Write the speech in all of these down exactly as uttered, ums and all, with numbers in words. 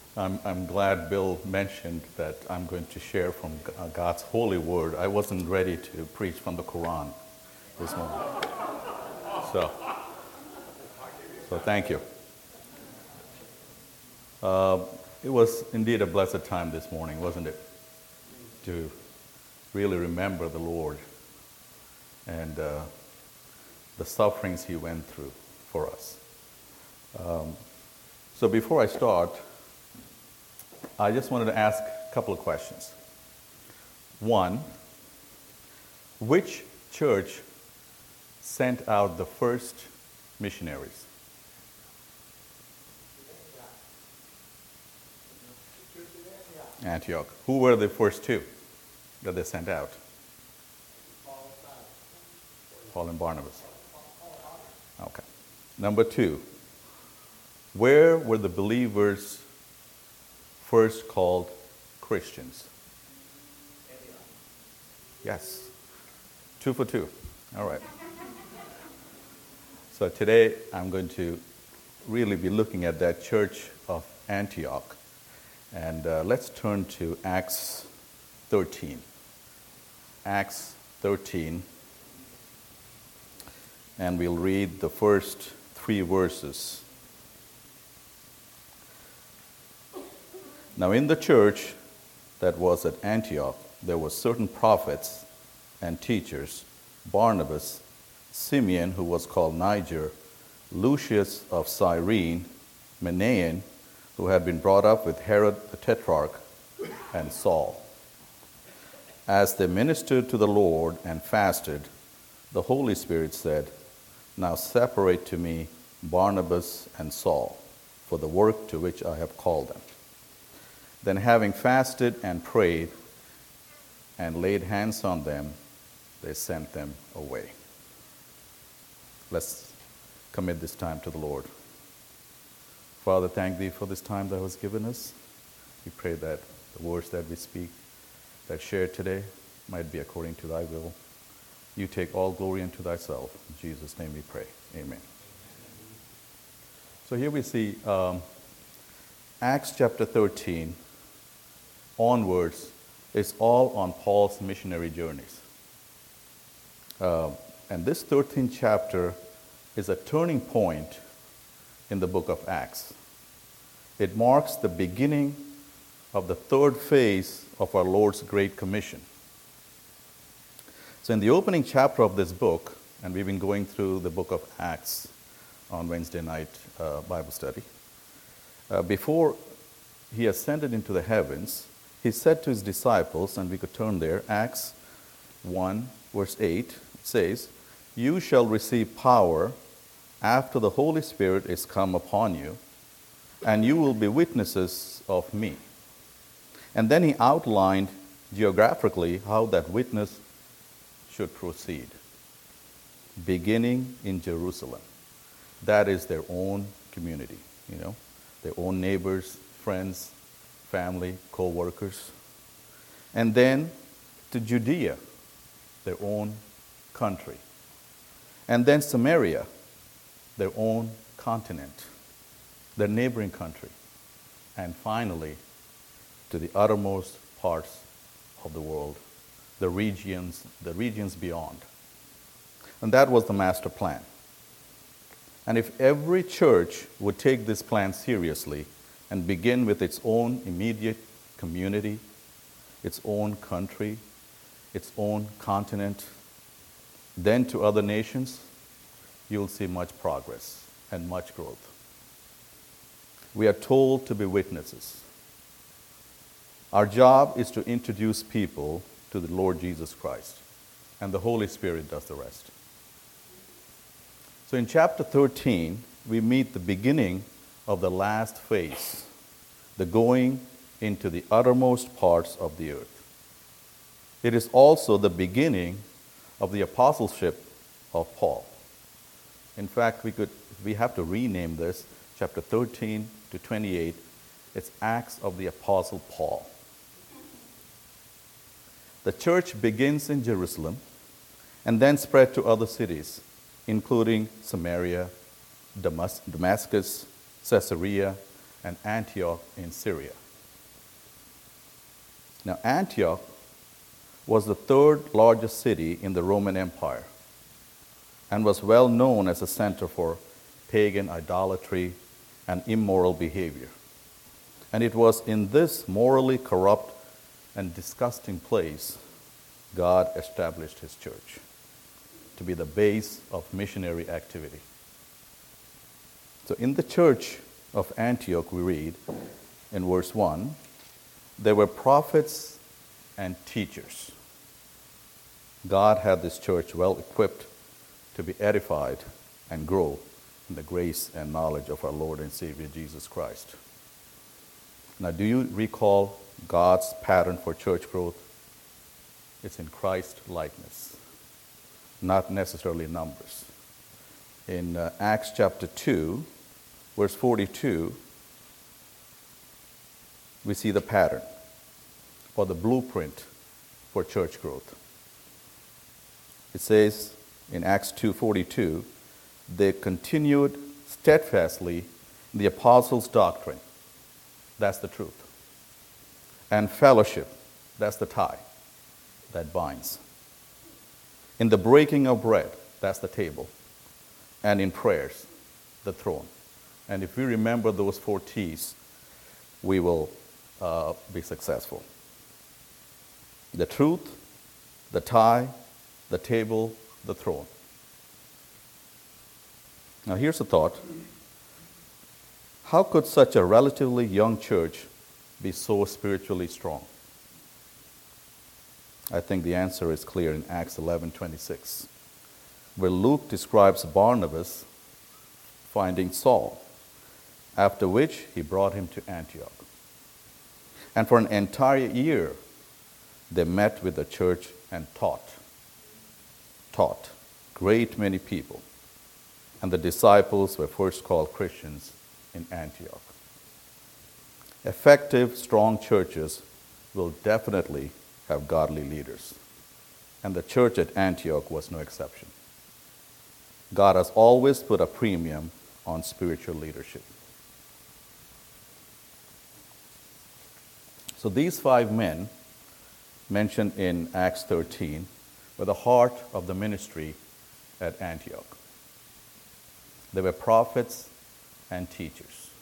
I'm, I'm glad Bill mentioned that I'm going to share from God's holy word. I wasn't ready to preach from the Quran this morning. So, so thank you. Uh, it was indeed a blessed time this morning, wasn't it? To really remember the Lord and uh, the sufferings he went through for us. Um, so before I start, I just wanted to ask a couple of questions. One, which church sent out the first missionaries? Antioch. Who were the first two that they sent out? Paul and Barnabas. Okay. Number two, where were the believers first called Christians? Yes. Two for two. All right. So today I'm going to really be looking at that church of Antioch. And uh, let's turn to Acts thirteen. Acts thirteen. And we'll read the first three verses. Now in the church that was at Antioch, there were certain prophets and teachers, Barnabas, Simeon, who was called Niger, Lucius of Cyrene, Manaen, who had been brought up with Herod the Tetrarch, and Saul. As they ministered to the Lord and fasted, the Holy Spirit said, "Now separate to me Barnabas and Saul for the work to which I have called them." Then having fasted and prayed and laid hands on them, they sent them away. Let's commit this time to the Lord. Father, thank thee for this time that was given us. We pray that the words that we speak, that shared today, might be according to thy will. You take all glory unto thyself. In Jesus' name we pray. Amen. So here we see um, Acts chapter thirteen onwards is all on Paul's missionary journeys. Uh, and this thirteenth chapter is a turning point in the book of Acts. It marks the beginning of the third phase of our Lord's Great Commission. So in the opening chapter of this book, and we've been going through the book of Acts on Wednesday night uh, Bible study, uh, before he ascended into the heavens, he said to his disciples, and we could turn there, Acts one, verse eight, it says, "You shall receive power after the Holy Spirit is come upon you, and you will be witnesses of me." And then he outlined geographically how that witness should proceed, beginning in Jerusalem. That is their own community, you know, their own neighbors, friends, family, co-workers. And then to Judea, their own country. And then Samaria, their own continent, their neighboring country. And finally, to the uttermost parts of the world, the regions, the regions beyond. And that was the master plan. And if every church would take this plan seriously and begin with its own immediate community, its own country, its own continent, then to other nations, you'll see much progress and much growth. We are told to be witnesses. Our job is to introduce people to the Lord Jesus Christ, and the Holy Spirit does the rest. So in chapter thirteen, we meet the beginning of the last phase, the going into the uttermost parts of the earth. It is also the beginning of the apostleship of Paul. In fact, we could we have to rename this chapter thirteen to twenty-eight. It's Acts of the Apostle Paul. The church begins in Jerusalem and then spread to other cities, including Samaria, Damascus, Caesarea, and Antioch in Syria. Now, Antioch was the third largest city in the Roman Empire and was well known as a center for pagan idolatry and immoral behavior. And it was in this morally corrupt and disgusting place God established his church to be the base of missionary activity. So in the church of Antioch, we read in verse one, there were prophets and teachers. God had this church well equipped to be edified and grow in the grace and knowledge of our Lord and Savior Jesus Christ. Now, do you recall God's pattern for church growth? It's in Christ likeness, not necessarily numbers. In uh, Acts chapter two, verse forty-two, we see the pattern or the blueprint for church growth. It says in Acts two forty-two, they continued steadfastly in the apostles' doctrine. That's the truth. And fellowship, that's the tie that binds. In the breaking of bread, that's the table. And in prayers, the throne. And if we remember those four T's, we will uh, be successful. The truth, the tie, the table, the throne. Now here's a thought. How could such a relatively young church be so spiritually strong? I think the answer is clear in Acts eleven twenty-six, where Luke describes Barnabas finding Saul, after which he brought him to Antioch. And for an entire year, they met with the church and taught. Taught. Great many people. And the disciples were first called Christians in Antioch. Effective, strong churches will definitely have godly leaders. And the church at Antioch was no exception. God has always put a premium on spiritual leadership. So these five men mentioned in Acts thirteen were the heart of the ministry at Antioch. They were prophets and teachers.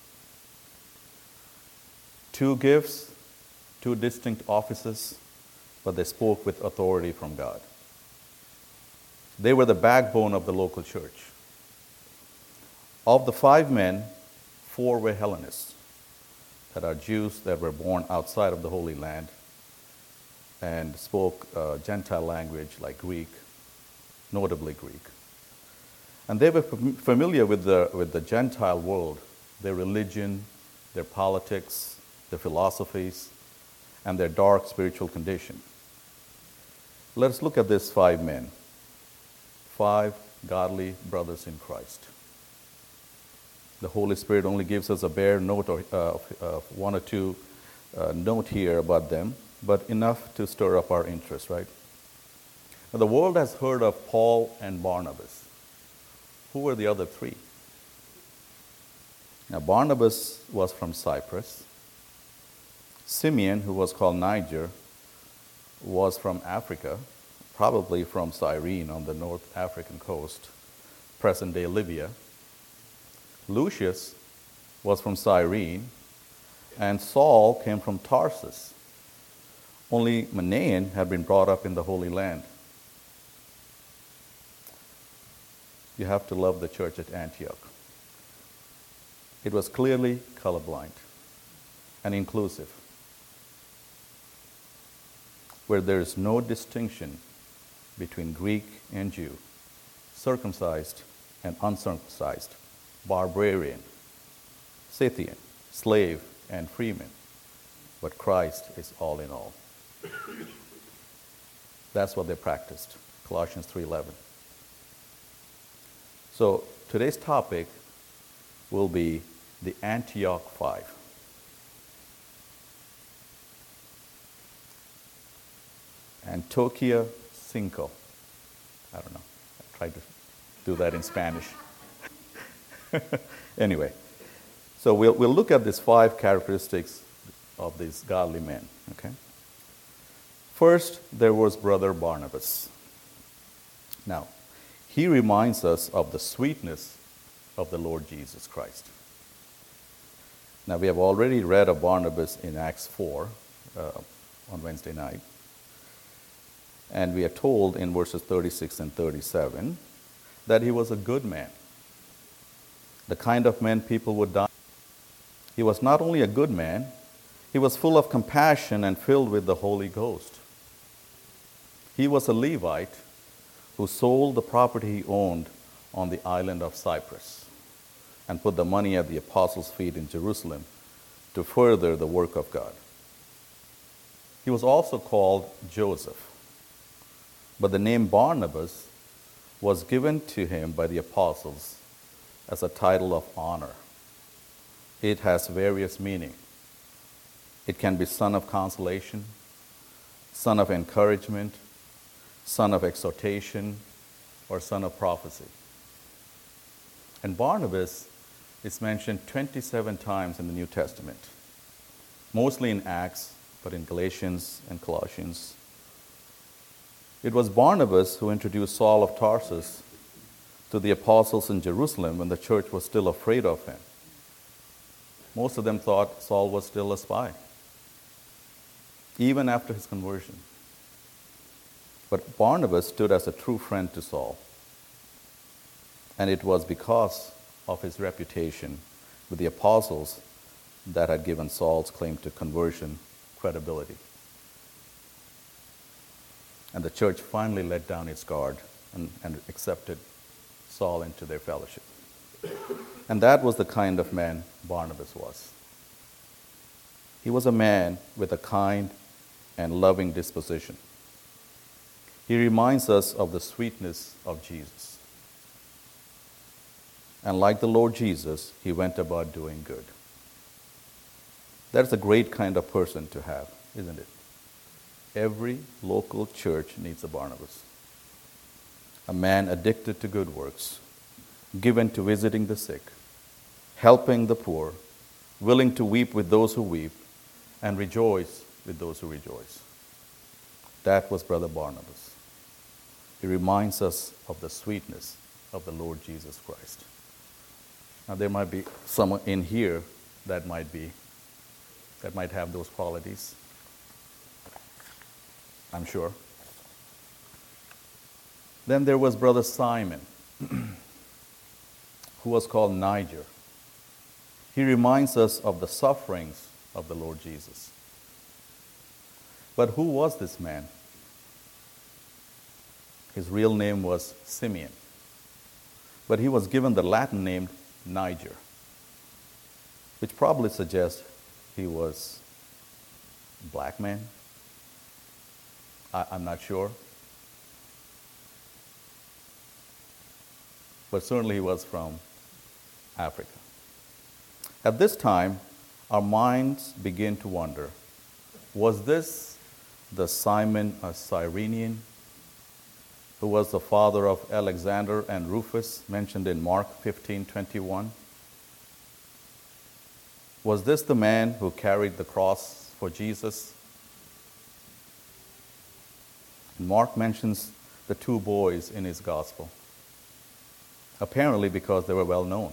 Two gifts, two distinct offices, but they spoke with authority from God. They were the backbone of the local church. Of the five men, four were Hellenists, that are Jews that were born outside of the Holy Land and spoke uh, Gentile language like Greek, notably Greek. And they were familiar with the, with the Gentile world, their religion, their politics, their philosophies, and their dark spiritual condition. Let's look at these five men, five godly brothers in Christ. The Holy Spirit only gives us a bare note or uh, uh, one or two uh, note here about them, but enough to stir up our interest, right? Now, the world has heard of Paul and Barnabas. Who were the other three? Now, Barnabas was from Cyprus. Simeon, who was called Niger, was from Africa, probably from Cyrene on the North African coast, present-day Libya. Lucius was from Cyrene, and Saul came from Tarsus. Only Manaen had been brought up in the Holy Land. You have to love the church at Antioch. It was clearly colorblind and inclusive, where there is no distinction between Greek and Jew, circumcised and uncircumcised, barbarian, Scythian, slave, and freeman. But Christ is all in all. That's what they practiced. Colossians three eleven. So today's topic will be the Antioch Five. Antioquia Cinco. I don't know. I tried to do that in Spanish. Anyway, So we'll, we'll look at these five characteristics of these godly men. Okay. First, there was Brother Barnabas. Now, he reminds us of the sweetness of the Lord Jesus Christ. Now, we have already read of Barnabas in Acts four uh, on Wednesday night. And we are told in verses thirty-six and thirty-seven that he was a good man, the kind of man people would die. He was not only a good man, he was full of compassion and filled with the Holy Ghost. He was a Levite who sold the property he owned on the island of Cyprus and put the money at the apostles' feet in Jerusalem to further the work of God. He was also called Joseph, but the name Barnabas was given to him by the apostles as a title of honor. It has various meanings. It can be son of consolation, son of encouragement, son of exhortation, or son of prophecy. And Barnabas is mentioned twenty-seven times in the New Testament, mostly in Acts, but in Galatians and Colossians. It was Barnabas who introduced Saul of Tarsus to the apostles in Jerusalem when the church was still afraid of him. Most of them thought Saul was still a spy, even after his conversion. But Barnabas stood as a true friend to Saul. And it was because of his reputation with the apostles that had given Saul's claim to conversion credibility. And the church finally let down its guard and, and accepted Saul into their fellowship. And that was the kind of man Barnabas was. He was a man with a kind and loving disposition. He reminds us of the sweetness of Jesus. And like the Lord Jesus, he went about doing good. That's a great kind of person to have, isn't it? Every local church needs a Barnabas. A man addicted to good works, given to visiting the sick, helping the poor, willing to weep with those who weep, and rejoice with those who rejoice. That was Brother Barnabas. He reminds us of the sweetness of the Lord Jesus Christ. Now, there might be someone in here that might be, that might have those qualities. I'm sure. Then there was Brother Simon, who was called Niger. He reminds us of the sufferings of the Lord Jesus. But who was this man? His real name was Simeon, but he was given the Latin name Niger, which probably suggests he was a black man. I, I'm not sure. But certainly he was from Africa. At this time, our minds begin to wonder, was this the Simon a Cyrenian, who was the father of Alexander and Rufus, mentioned in Mark fifteen twenty-one? Was this the man who carried the cross for Jesus? Mark mentions the two boys in his gospel, apparently because they were well known.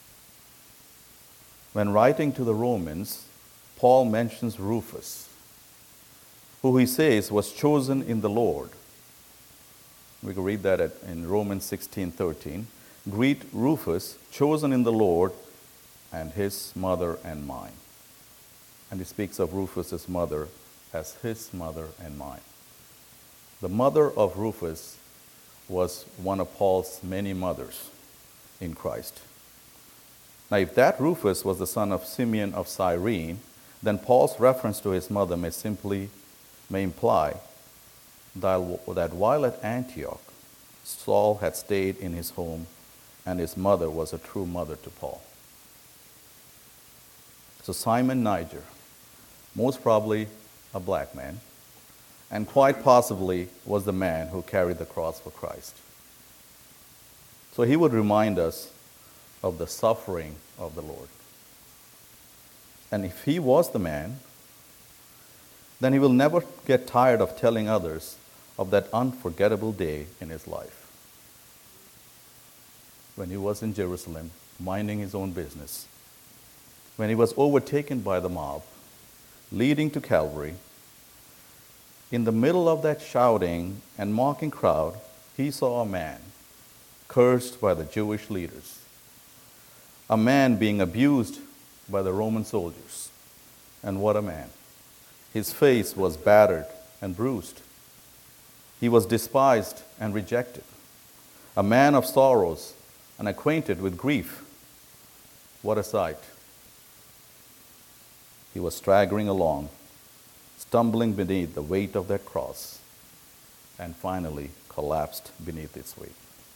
When writing to the Romans, Paul mentions Rufus, who he says was chosen in the Lord. We can read that at, in Romans sixteen thirteen. Greet Rufus, chosen in the Lord, and his mother and mine. And he speaks of Rufus's mother as his mother and mine. The mother of Rufus was one of Paul's many mothers in Christ. Now, if that Rufus was the son of Simeon of Cyrene, then Paul's reference to his mother may simply may imply that while at Antioch, Saul had stayed in his home and his mother was a true mother to Paul. So Simon Niger, most probably a black man, and quite possibly was the man who carried the cross for Christ. So he would remind us of the suffering of the Lord. And if he was the man, then he will never get tired of telling others of that unforgettable day in his life when he was in Jerusalem, minding his own business, when he was overtaken by the mob, leading to Calvary. In the middle of that shouting and mocking crowd, he saw a man cursed by the Jewish leaders, a man being abused by the Roman soldiers. And what a man. His face was battered and bruised. He was despised and rejected, a man of sorrows and acquainted with grief. What a sight. He was staggering along, stumbling beneath the weight of that cross, and finally collapsed beneath its weight.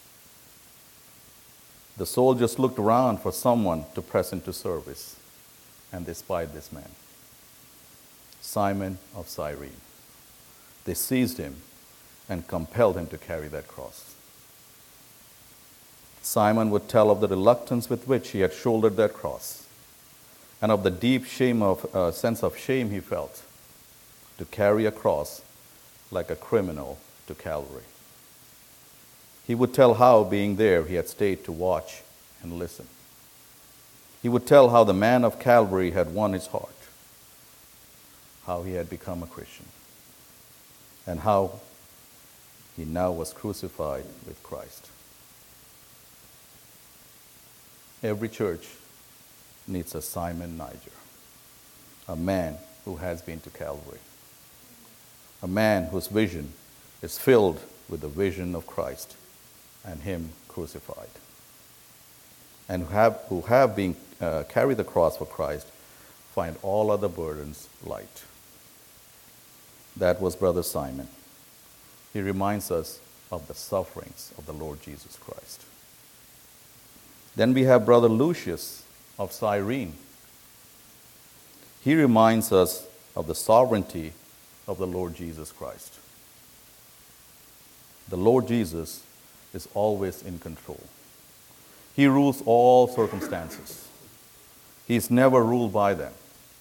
The soldiers looked around for someone to press into service, and they spied this man, Simon of Cyrene. They seized him and compelled him to carry that cross. Simon would tell of the reluctance with which he had shouldered that cross, and of the deep shame of uh, sense of shame he felt to carry a cross like a criminal to Calvary. He would tell how, being there, he had stayed to watch and listen. He would tell how the man of Calvary had won his heart, how he had become a Christian, and how he now was crucified with Christ. Every church needs a Simon Niger, a man who has been to Calvary, a man whose vision is filled with the vision of Christ and him crucified, and who have, who have been uh, carry the cross for Christ, find all other burdens light. That was Brother Simon. He reminds us of the sufferings of the Lord Jesus Christ. Then we have Brother Lucius of Cyrene. He reminds us of the sovereignty of the Lord Jesus Christ. The Lord Jesus is always in control. He rules all circumstances. He is never ruled by them.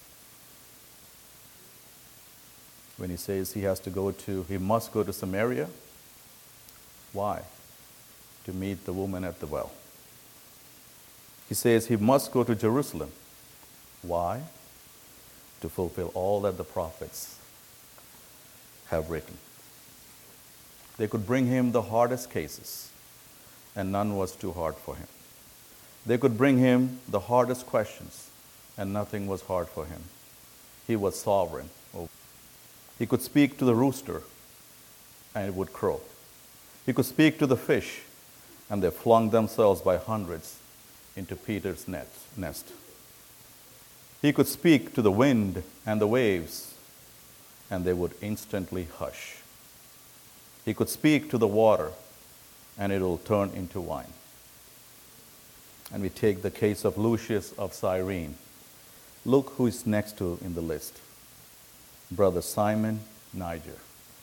When he says he has to go to, he must go to Samaria, why? To meet the woman at the well. He says he must go to Jerusalem. Why? To fulfill all that the prophets have written. They could bring him the hardest cases, and none was too hard for him. They could bring him the hardest questions, and nothing was hard for him. He was sovereign. He could speak to the rooster, and it would crow. He could speak to the fish, and they flung themselves by hundreds into Peter's net, nest. He could speak to the wind and the waves, and they would instantly hush. He could speak to the water, and it will turn into wine. And we take the case of Lucius of Cyrene. Look who is next to in the list. Brother Simon Niger.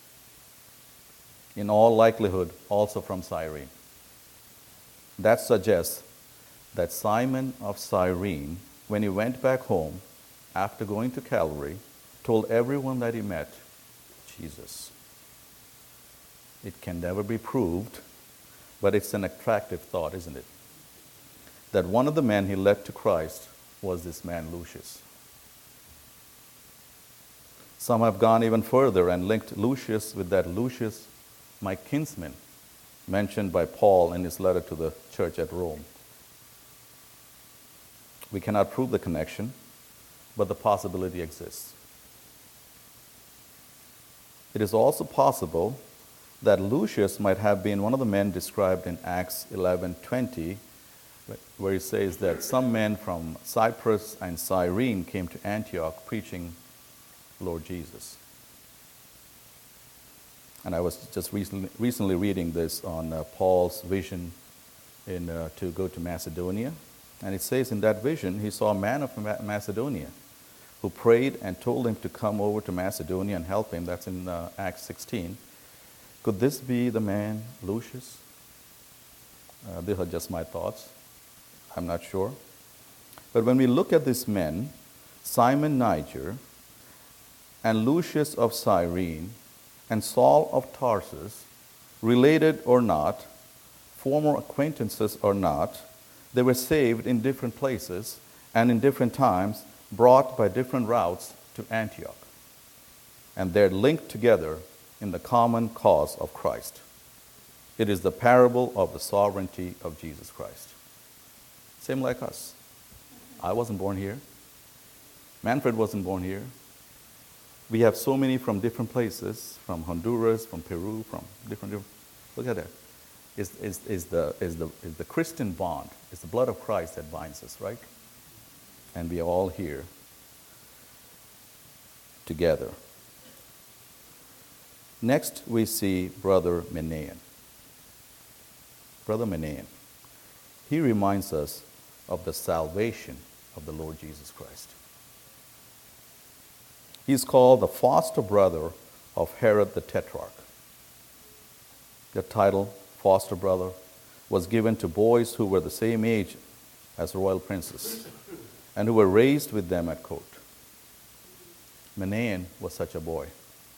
In all likelihood, also from Cyrene. That suggests that Simon of Cyrene, when he went back home after going to Calvary, told everyone that he met Jesus. It can never be proved, but it's an attractive thought, isn't it? That one of the men he led to Christ was this man Lucius. Some have gone even further and linked Lucius with that Lucius, my kinsman, mentioned by Paul in his letter to the church at Rome. We cannot prove the connection, but the possibility exists. It is also possible that Lucius might have been one of the men described in Acts eleven twenty, where he says that some men from Cyprus and Cyrene came to Antioch preaching Lord Jesus. And I was just recently, recently reading this on uh, Paul's vision in, uh, to go to Macedonia. And it says in that vision, he saw a man of Macedonia who prayed and told him to come over to Macedonia and help him. That's in uh, Acts sixteen. Could this be the man, Lucius? Uh, these are just my thoughts. I'm not sure. But when we look at these men, Simon Niger, and Lucius of Cyrene, and Saul of Tarsus, related or not, former acquaintances or not, they were saved in different places and in different times, brought by different routes to Antioch. And they're linked together in the common cause of Christ. It is the parable of the sovereignty of Jesus Christ. Same like us. I wasn't born here. Manfred wasn't born here. We have so many from different places, from Honduras, from Peru, from different, different look at that. Is is is the is the is the Christian bond. It's the blood of Christ that binds us, right? And we are all here together. Next, we see Brother Manaen. Brother Manaen. He reminds us of the salvation of the Lord Jesus Christ. He's called the foster brother of Herod the Tetrarch. The title, foster brother, was given to boys who were the same age as royal princes and who were raised with them at court. Manaen was such a boy.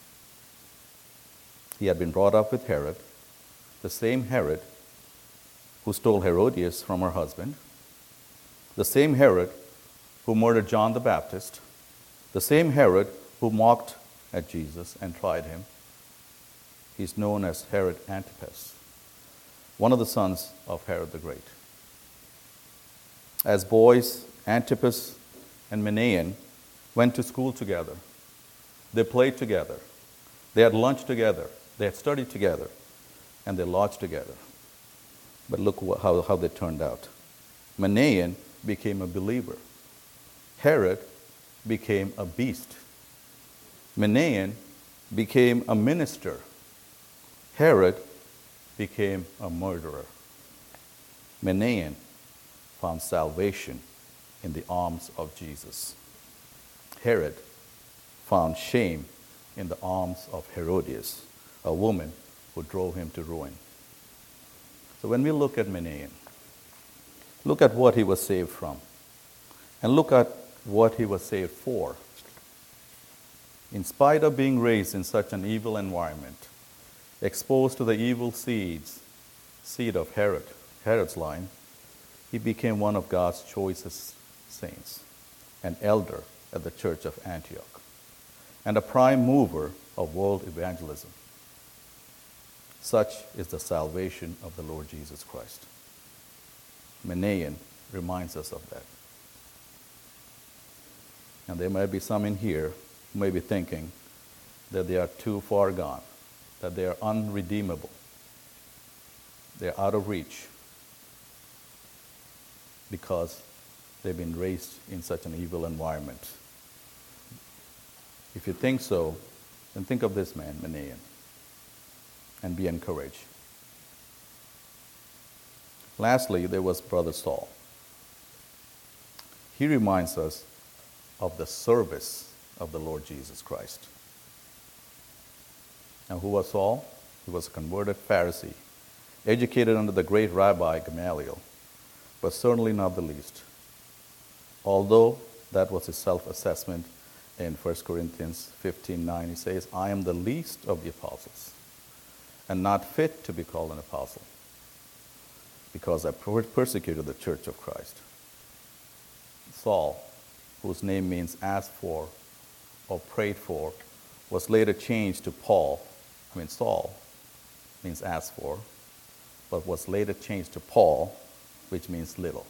He had been brought up with Herod, the same Herod who stole Herodias from her husband, the same Herod who murdered John the Baptist, the same Herod who mocked at Jesus and tried him. He's known as Herod Antipas, one of the sons of Herod the Great. As boys, Antipas and Manaen went to school together. They played together. They had lunch together. They had studied together. And they lodged together. But look how, how they turned out. Manaen became a believer. Herod became a beast. Manaen became a minister. Herod became a murderer. Manaen found salvation in the arms of Jesus. Herod found shame in the arms of Herodias, a woman who drove him to ruin. So when we look at Manaen, look at what he was saved from, and look at what he was saved for. In spite of being raised in such an evil environment, exposed to the evil seeds, seed of Herod, Herod's line, he became one of God's choicest saints, an elder at the church of Antioch, and a prime mover of world evangelism. Such is the salvation of the Lord Jesus Christ. Manaen reminds us of that. And there may be some in here who may be thinking that they are too far gone, that they are unredeemable, they're out of reach because they've been raised in such an evil environment. If you think so, then think of this man, Manaen, and be encouraged. Lastly, there was Brother Saul. He reminds us of the service of the Lord Jesus Christ. Now, who was Saul? He was a converted Pharisee, educated under the great Rabbi Gamaliel, but certainly not the least. Although that was his self-assessment in First Corinthians fifteen nine, he says, I am the least of the apostles, and not fit to be called an apostle, because I persecuted the church of Christ. Saul, whose name means asked for or prayed for, was later changed to Paul. I mean, Saul means asked for, but was later changed to Paul, which means little.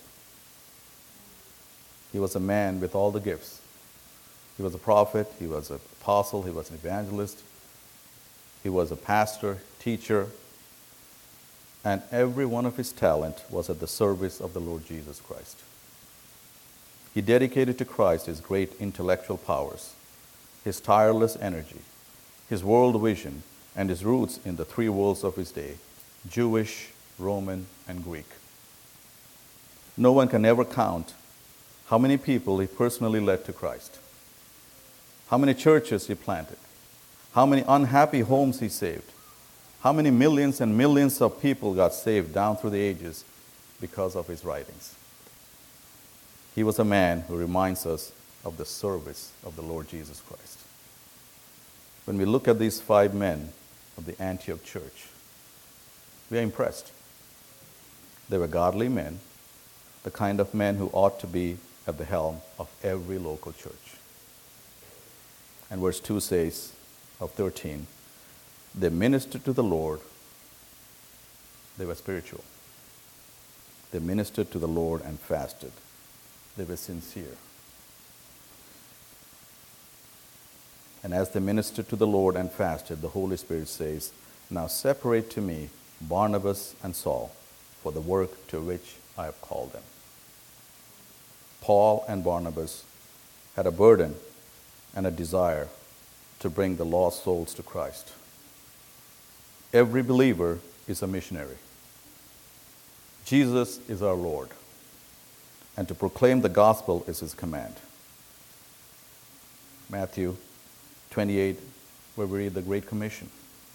He was a man with all the gifts. He was a prophet, he was an apostle, he was an evangelist, he was a pastor, teacher, and every one of his talent was at the service of the Lord Jesus Christ. He dedicated to Christ his great intellectual powers, his tireless energy, his world vision, and his roots in the three worlds of his day, Jewish, Roman, and Greek. No one can ever count how many people he personally led to Christ, how many churches he planted, how many unhappy homes he saved, how many millions and millions of people got saved down through the ages because of his writings. He was a man who reminds us of the service of the Lord Jesus Christ. When we look at these five men of the Antioch church, we are impressed. They were godly men, the kind of men who ought to be at the helm of every local church. And verse two says of thirteen, they ministered to the Lord. They were spiritual. They ministered to the Lord and fasted. They were sincere. And as they ministered to the Lord and fasted, the Holy Spirit says, now separate to me Barnabas and Saul for the work to which I have called them. Paul and Barnabas had a burden and a desire to bring the lost souls to Christ. Every believer is a missionary. Jesus is our Lord, and to proclaim the gospel is his command. Matthew twenty-eight, where we read the Great Commission.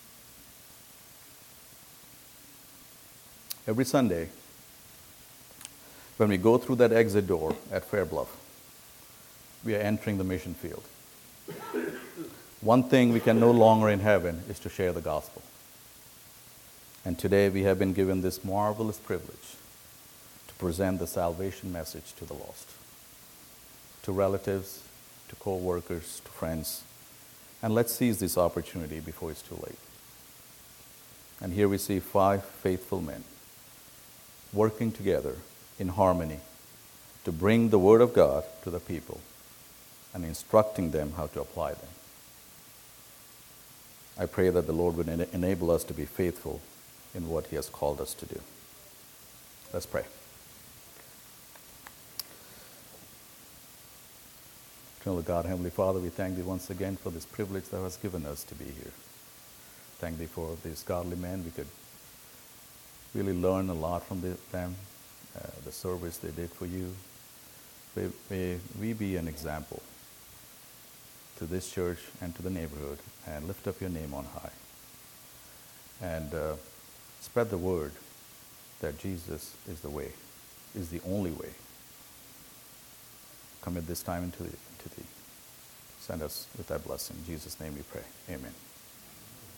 Every Sunday, when we go through that exit door at Fair Bluff, we are entering the mission field. One thing we can no longer in heaven is to share the gospel. And today we have been given this marvelous privilege to present the salvation message to the lost, to relatives, to co-workers, to friends. And let's seize this opportunity before it's too late. And here we see five faithful men working together in harmony to bring the Word of God to the people and instructing them how to apply them. I pray that the Lord would en- enable us to be faithful in what he has called us to do. Let's pray. Eternal God, Heavenly Father, we thank thee once again for this privilege thou hast given us to be here. Thank thee for these godly men. We could really learn a lot from the, them, uh, the service they did for you. May, may we be an example to this church and to the neighborhood, and lift up your name on high. And uh, spread the word that Jesus is the way, is the only way. Commit this time into, the, into thee. Send us with thy blessing. In Jesus' name we pray. Amen.